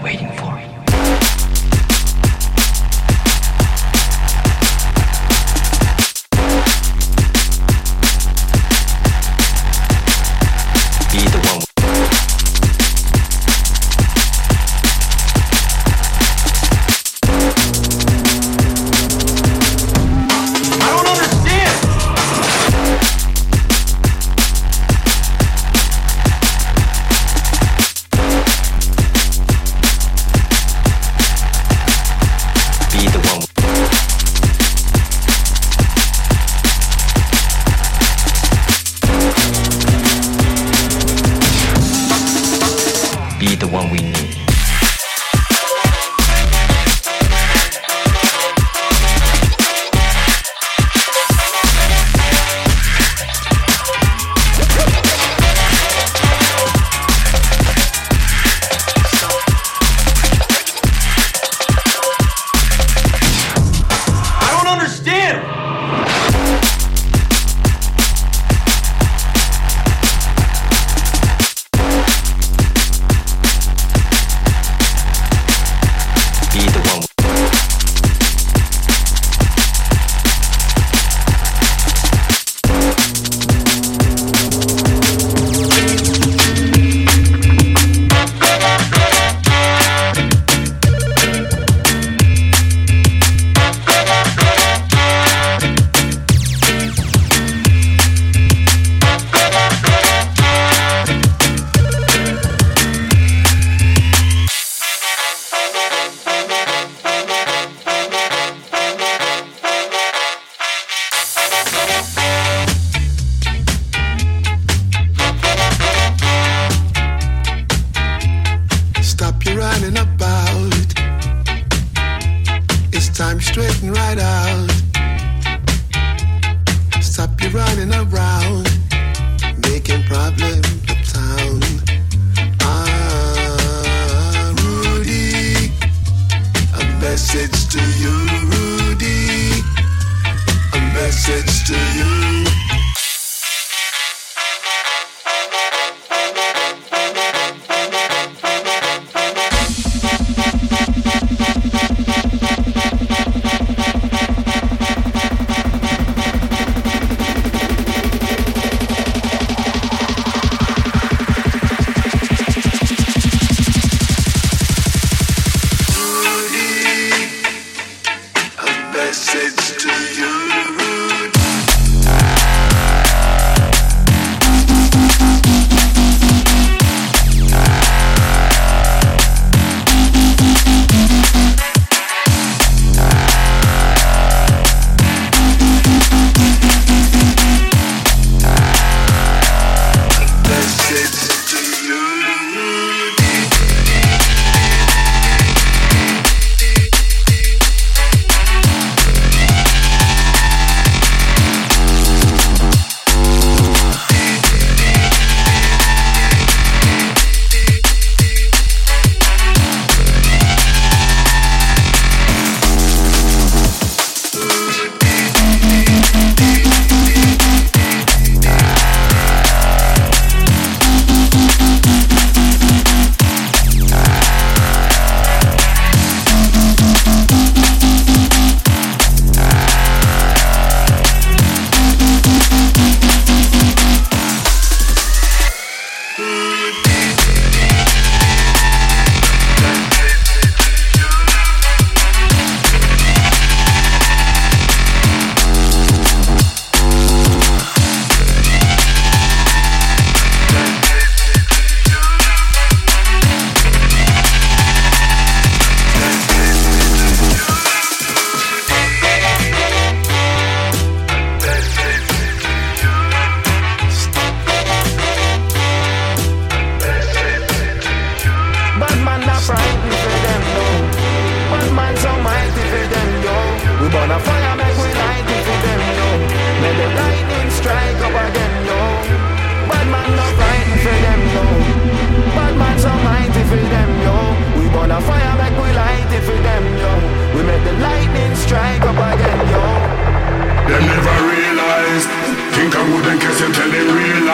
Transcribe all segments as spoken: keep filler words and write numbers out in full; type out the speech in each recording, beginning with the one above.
waiting for? Be the one. I don't understand. Be the one. Be the one we need. I don't understand. Be the one. Stop your running about. It's time to straighten right out. Stop your running around, making problems uptown. Ah, Rudy, a message to you, Rudy, a message to you. Message to you, Rudy. Message to you, Rudy.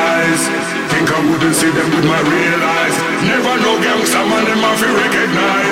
see them with my real eyes. Never know gangsta man, them have to recognize.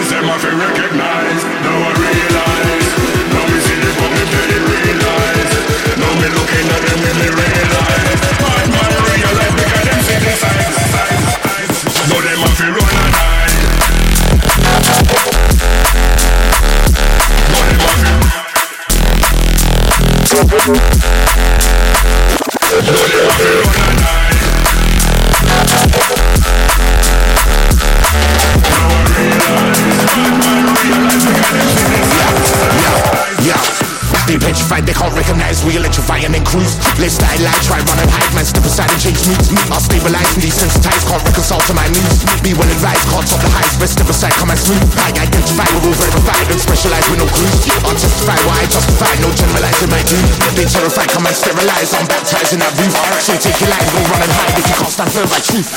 They petrified, they can't recognize we electrify and then cruise. Let's die light, try run and hide, man, step aside and change moods. I'll stabilize and desensitize, can't reconcile to my news. Be well advised, can't top the highs, best step aside, come and smooth. I identify, we're all verified and specialize with no clues. I'll testify why I justify, no generalizing my doom. They terrified, come and sterilize, I'm baptized in that roof. So take your line, go run and hide if you can't stand firm by truth.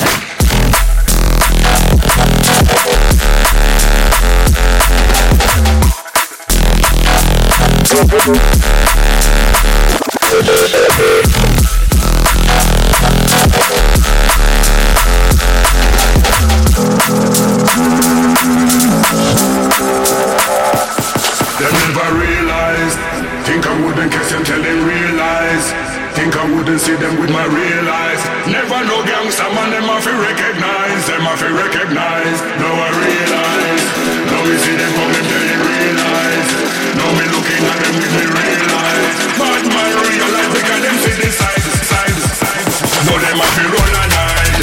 They never realized. Think I wouldn't catch them till they realize. Think I wouldn't see them with my real eyes. Never know gangsta man, them have to recognize. Them have to recognize. Now I realize. Now we see them coming till they realize. Now me looking at them with me realize. But man realize because them see the size, size, size. Now them have to run and hide.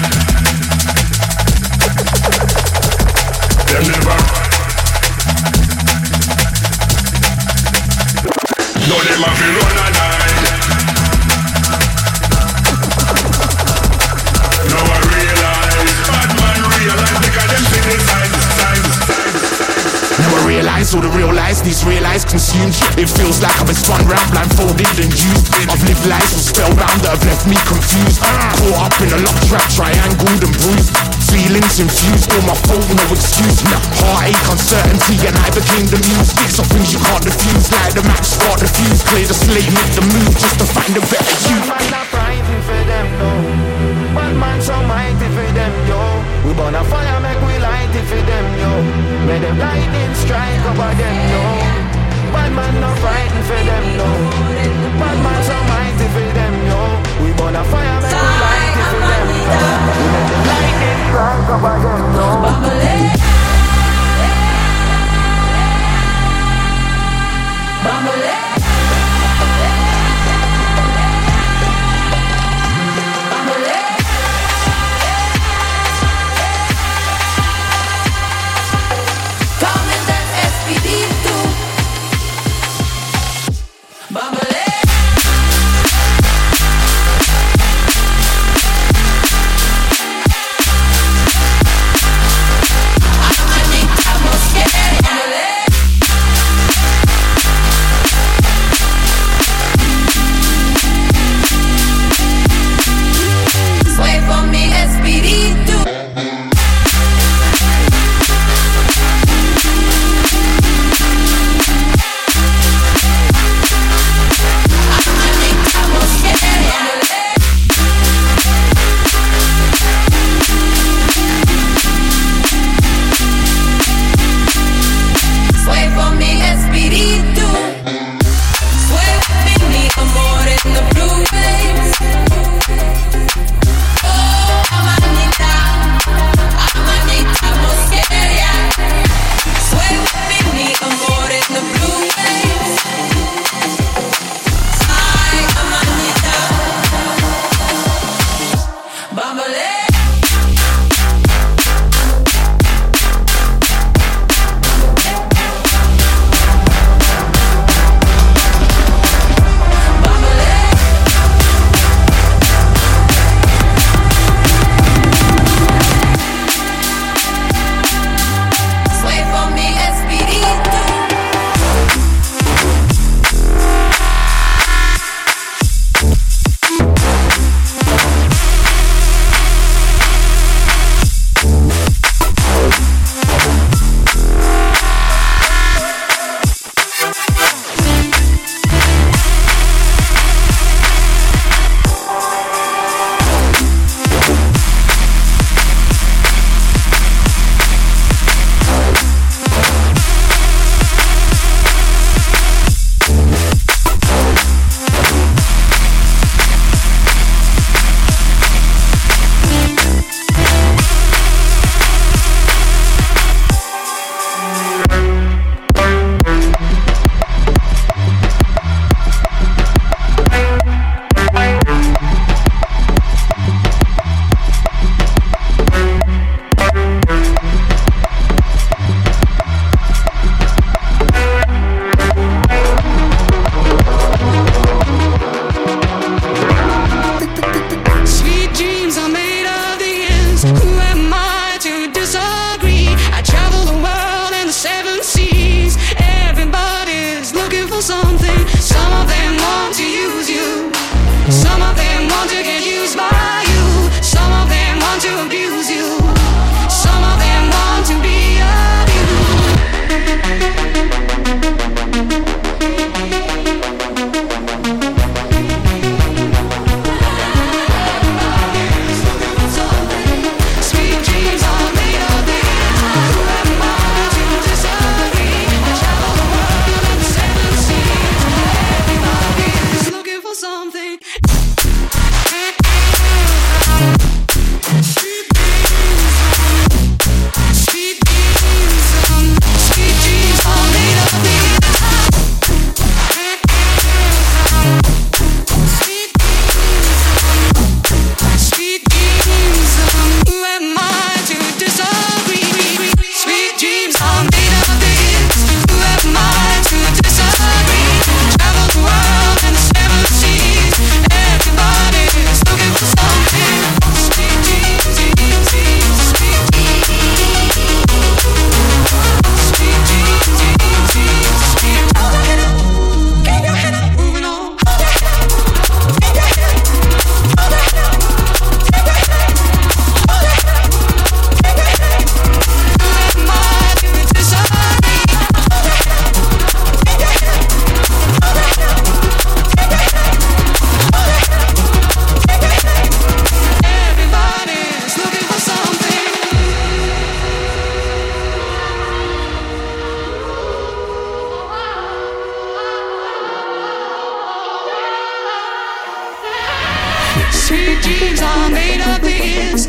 Them never. Now them have to run and hide. Now I realize, bad man realize because them see the size, size, size, size. Now I realize all the real lies, these real lies consumed. It feels like I've been spun round, blindfolded and used. I've lived lives with spellbound that have left me confused. Caught up in a lock trap, triangled and bruised. Feelings infused, all my fault, no excuse. Now heartache, uncertainty, and I became the muse. These are things you can't diffuse, like the match start the fuse. Clear the slate, make the move, just to find a better you. Bad man not frightened for them, no. Bad man so mighty for them, yo. We burn a fire, make we light it for them, yo. May them lightning strike over them, yo. Bad man not frightened for them, no. Bad man so mighty for them, yo. We burn a fire, make we light it for them, yo. We let the lightning strike over them, yo. Bambole, Bambole.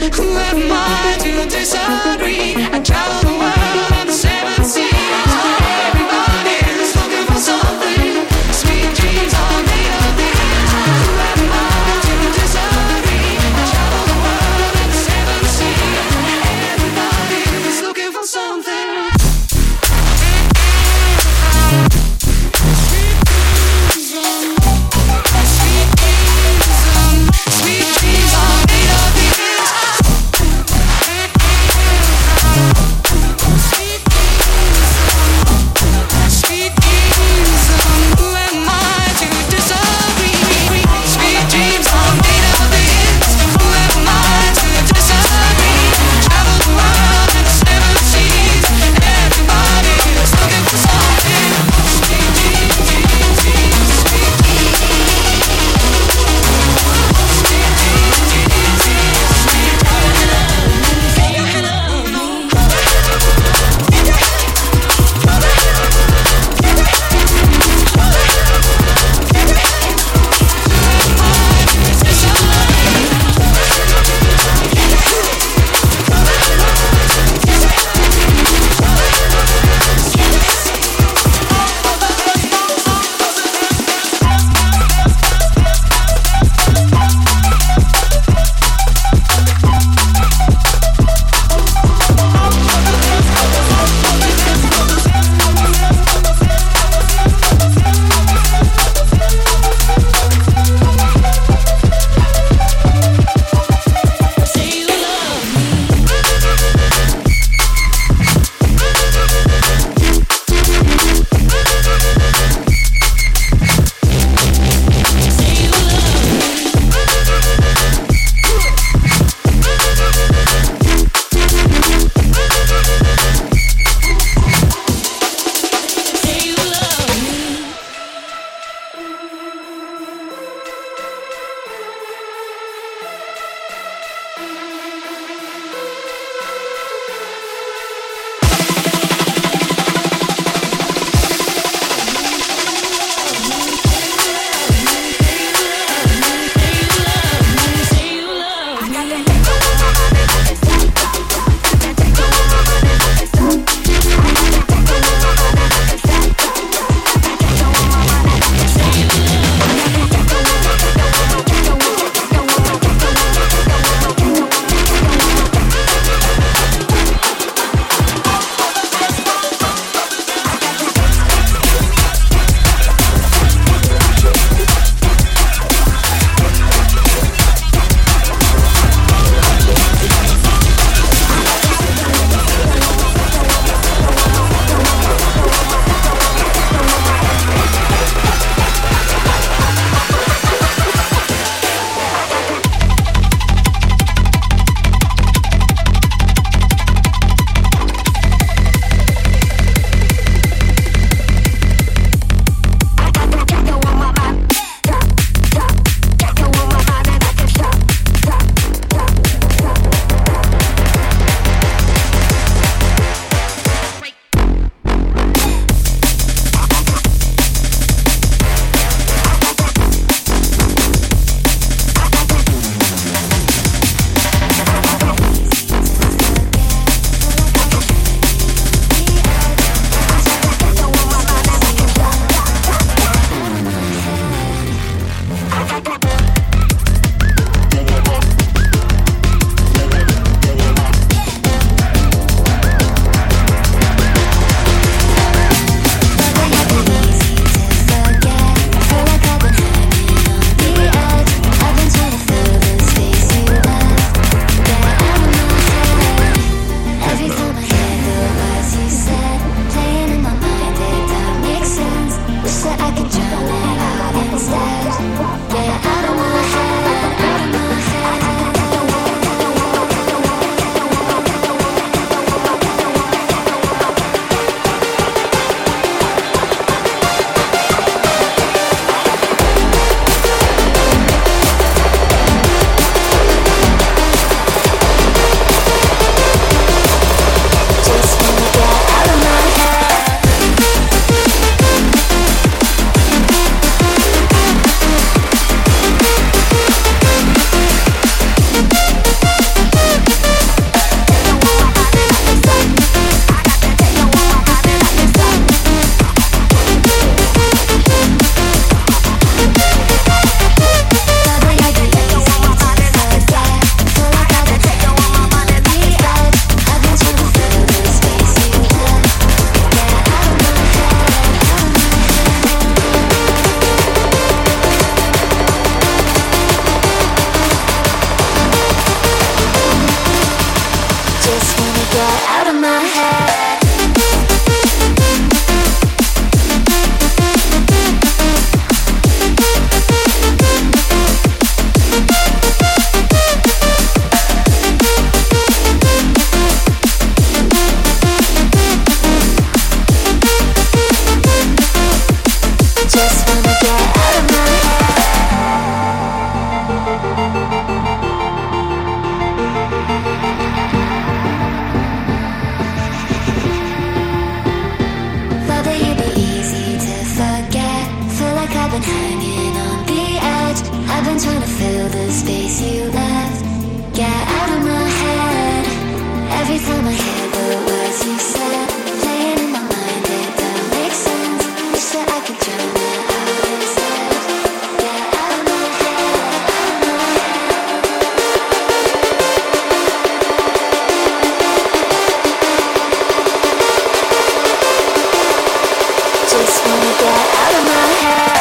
Who am I to disagree? I travel the world on the seven seas. Everybody's looking for something. Sweet dreams are made of these. Who am I to disagree? I travel the world on the seven seas. Everybody's looking for something. Sweet dreams are made of these. been trying to fill the space you left. Get out of my head. Every time I hear the words you said, playing in my mind, it don't make sense. Wish that I could drown it out instead. Get out of my head, out of my head. Just wanna get out of my head.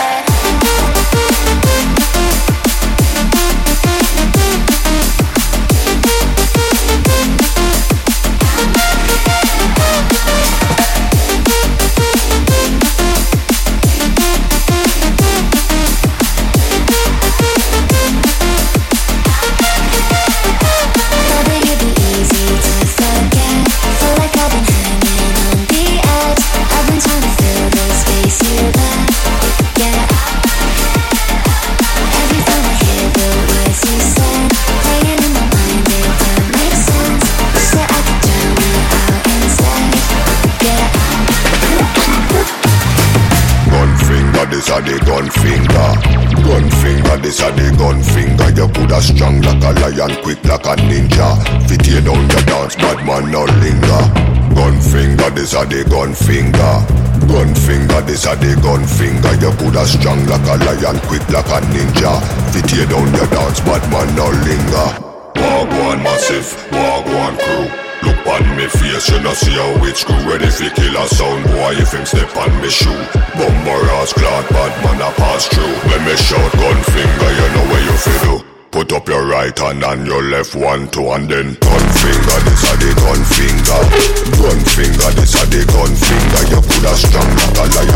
This a the gun finger, gun finger. This a the gun finger. You coulda strong like a lion, quick like a ninja. Fit tear down your dance, bad man no linger. Gun finger, this a the gun finger. Gun finger, this a the gun finger. You coulda strong like a lion, quick like a ninja. Fit tear down your dance, bad man no linger. Wagwan massive, wagwan crew. Look on me face, you know see how it's screw. Ready for kill a sound boy if him step on me shoe. Bumper ass cloud, bad man a pass through. When me shout gun finger, you know where you fi do. Put up your right hand and your left one, two, and then gun finger, this a the gun finger. Gun finger, this a the gun finger. You coulda strong like a lion.